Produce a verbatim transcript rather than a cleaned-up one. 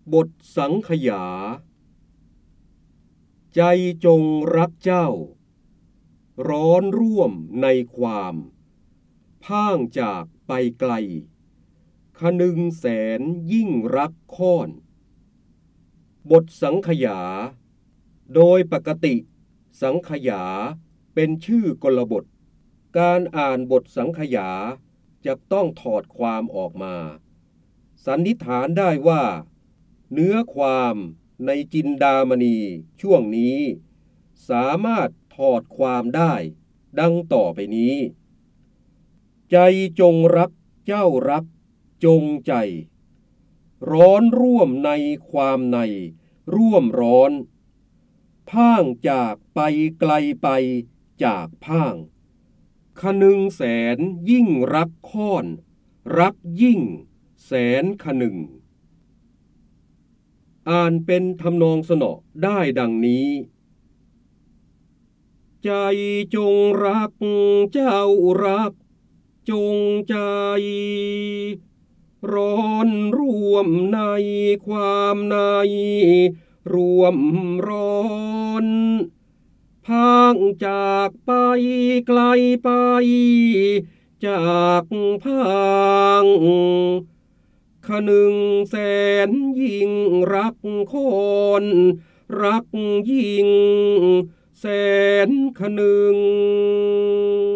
บทสังขยาใจจงรักเจ้าร้อนร่วมในความพ่างจากไปไกลคนึงแสนยิ่งรักค้อนบทสังขยาโดยปกติสังขยาเป็นชื่อกลบทการอ่านบทสังขยาจะต้องถอดความออกมาสันนิษฐานได้ว่าเนื้อความในจินดามณีช่วงนี้สามารถถอดความได้ดังต่อไปนี้ใจจงรักเจ้ารักจงใจร้อนร่วมในความในร่วมร้อนพ่างจากไปไกลไปจากพ่างคนึงแสนยิ่งรักค้อนรักยิ่งแสนคนึงอ่านเป็นทำนองสนอได้ดังนี้ใจจงรักเจ้ารักจงใจร้อนร่วมในความในร่วมร้อนพางจากไปไกลไปจากพางคนึงแสนยิ่งรักคนรักยิ่งแสนคนึง